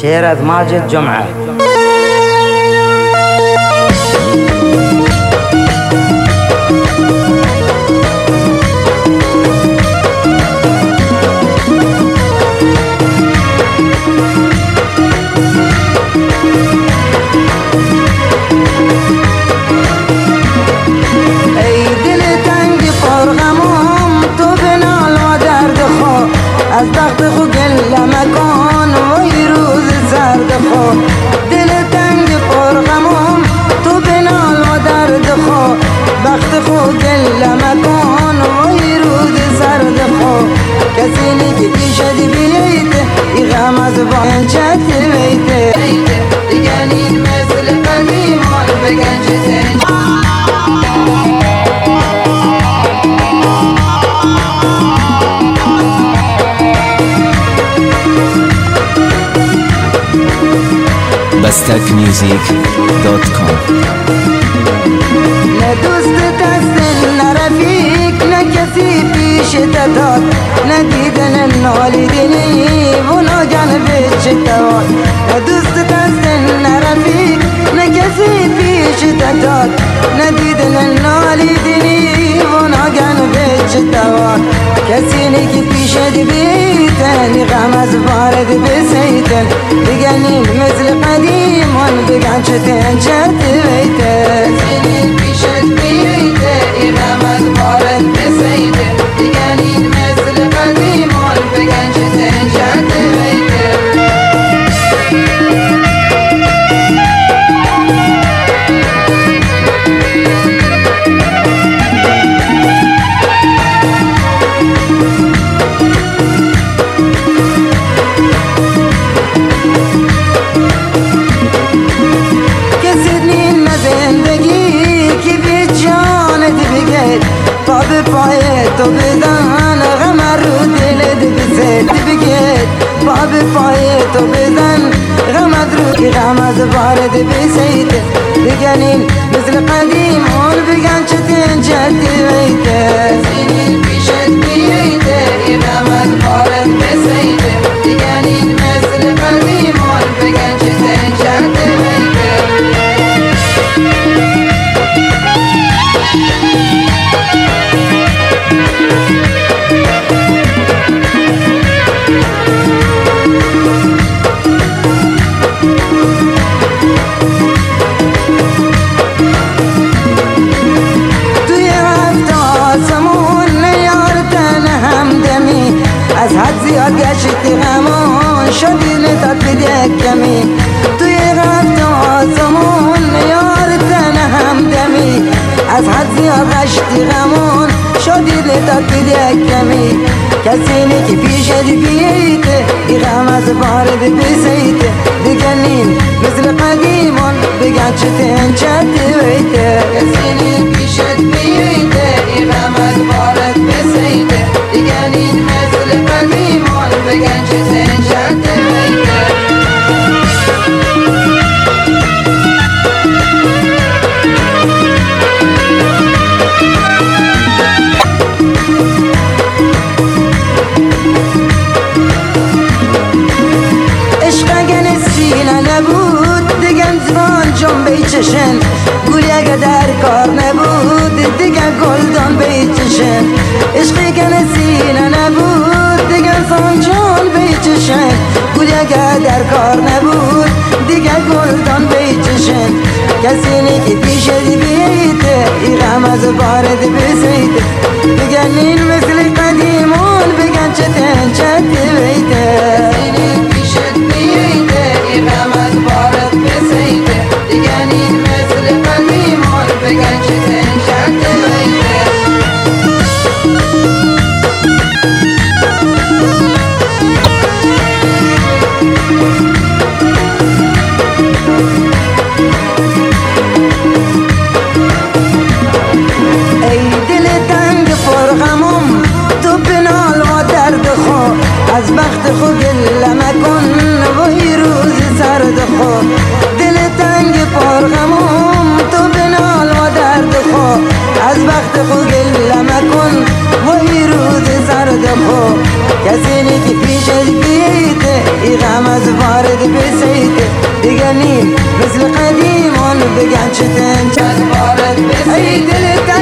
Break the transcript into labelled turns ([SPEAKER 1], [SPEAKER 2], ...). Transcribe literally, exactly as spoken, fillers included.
[SPEAKER 1] شعر از ماجد جمعه.
[SPEAKER 2] از بخت خو گله مکان وای روز سرد خو دل تنگ پر غمم تو بنال و درد خو بخت خو گله مکان وای روز سرد خو کسی نیکی پیشد بیت ای غم از بانچت بیت دیگنین مثل قدیمان بگن چه
[SPEAKER 3] بستک میوزیک دات کام.
[SPEAKER 2] نه دوست دست نه رفیق نه کسی پیش داد نه دیدن نالیدنی و ناگن پیش دواد نه دوست دست نه رفیق نه کسی پیش داد نه دیدن نالیدنی و ناگن پیش دواد کسی نیکی پیش بیتن غم از بارد بسیتن بگنین مثل قدیمان بگن چتن چت بیتن کسی پیشت بیتن غم از بارد بسیتن بگنین مثل قدیمان بگن چتن چت بیتن پای تو بزن غم رو دلت بزد بگید باب پای تو بزن غم رو غم از بارد بسید بگنین مثل قدیم اون بگن چتین جدی بیته سینین پیشت بیته غم از بارد بسید بگنین مثل قدیم اون بگن چتین جدی بیته از حد زیاد گشت غمان شدی نتاد بدک کمی توی غفت آسمون یار تن همدمی از حد زیاد گشت غمان شدی نتاد بدک کمی کسی نیکی پیشت بیته ای غم از بارد بسیته بگنین مثل قدیمان بگن چتن چت بیته کسی نیکی پیشت بیته ای غم از بارد بسیته بگنین مثل قدیمان بگن چتن چت بیته چشن گولی اگه در کار نبود دیگه گلدان بیچشن عشقی که نسینه نبود دیگه سانجان بیچشن گولی اگه در کار نبود دیگه گلدان بیچشن کسی نیکی پیشت بیته ای غم از بارد بسیده بگنین مثل قدیمون بگن چتن چت بیته کسی نیکی پیشت بیته ای غم از بارد بسیده بگنین مثل قدیمان بگن چتن چت بیته ای دل تنگ پر غمم تو بنال و درد خو از بخت خو گله مکن وای روز سرد خو دل تنگ پر غمم تو بنال و درد خو از بخت خو گله مکن وای روز سرد خو کسی نیکی پیشت بیته يغمز بارد بسيته دقنين مثل قديم بقعد شتن بارد بسيته